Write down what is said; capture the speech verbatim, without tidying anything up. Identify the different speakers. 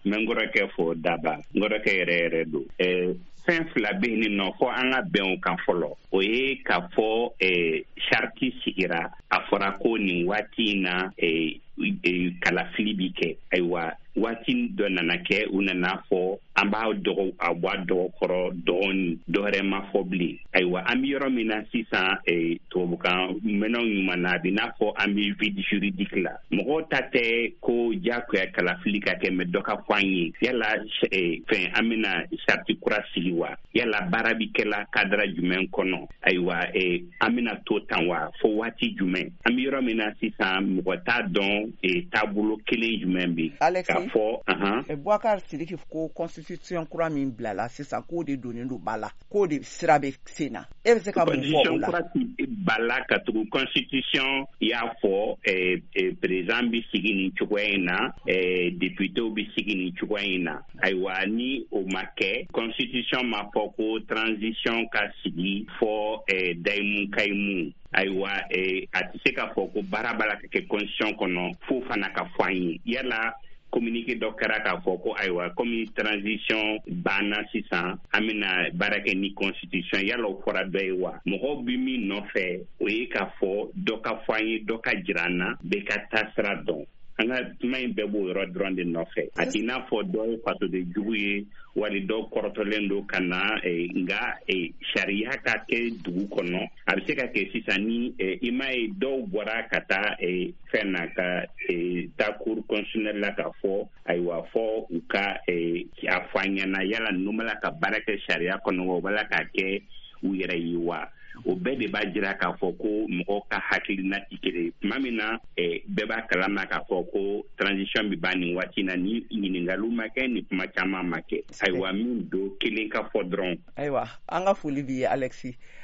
Speaker 1: mɛ n kɔrɔkɛ fɔ daba n kɔrɔkɛ yɛrɛ yɛrɛ don ɛɛ fɛn fila bɛ yen nɔ fɔ an ka bɛnw kan fɔlɔ o ye k'a fɔ ɛɛ sariti sigira a fɔra ko nin waati in na ɛɛ kalafili bi kɛ ayiwa waati dɔ nana kɛ u nana fɔ an b'a dɔgɔ a bɔ a dɔgɔ kɔrɔ dɔɔni dɔwɛrɛ ma fɔ bilen ayiwa an bɛ yɔrɔ min na sisan tubabukan mɛnɛw ɲuman na a bɛ n'a fɔ an bɛ vide juridique la mɔgɔw ta tɛ ko diyagoya kalafili ka kɛ mɛ dɔ ka fɔ an ye yala fɛn an bɛna sariti kura sigi wa yala baara bɛ kɛla kadara jumɛn kɔnɔ ayiwa an bɛna to tan wa fo waati jumɛn an bɛ yɔrɔ min na sisan mɔgɔ t'a dɔn taabolo kelen jumɛn bɛ k'a fɔ
Speaker 2: Boubacar Sidiki ko constitution kura min bilala sisan k'o de donnen don ba la k'o de sira bɛ sen na e bɛ se ka mun fɔ o la
Speaker 1: ba la ka tugu constitution y'a fɔ président bɛ sigi nin cogoya in na députés bɛ sigi nin cogoya in na ayiwa ni o ma kɛ constitution ma fɔ ko transition ka sigi fɔ dayimu kayimu ayiwa a tɛ se ka fɔ ko baara b'a la ka kɛ constitution kɔnɔ fo fana ka fɔ an ye yala communiqué dɔ kɛra k'a fɔ ko ayiwa comme transition banna sisan an bɛna baara kɛ ni constitution yala o fɔra dɔ ye wa mɔgɔw bɛ min nɔfɛ o ye k'a fɔ dɔ ka fɔ an ye dɔ ka jira an na bɛɛ ka taa sira dɔn an ka kuma in bɛɛ b'o yɔrɔ dɔrɔn de nɔfɛ a t'i n'a fɔ dɔ ye fasoden jugu ye wali dɔw kɔrɔtɔlen don ka na nka sariya ka kɛ dugu kɔnɔ a bɛ se ka kɛ sisan ni i m'a ye dɔw bɔra ka taa fɛn na ka taa cour constitutionnelle la ka fɔ ayiwa fɔ u ka a fɔ an ɲɛna yala ninnu bɛ la ka baara kɛ sariya kɔnɔ o bɛ la ka kɛ u yɛrɛ ye wa o bɛɛ de b'a jira k'a fɔ ko mɔgɔw ka hakilina tɛ kelen ye tuma min na bɛɛ b'a kalama k'a fɔ ko transition bɛ ban nin waati na ni ɲininkaliw ma kɛ ni kuma caman ma kɛ ayiwa min don kelen ka fɔ dɔrɔn
Speaker 2: ayiwa an ka foli b'i ye Alexis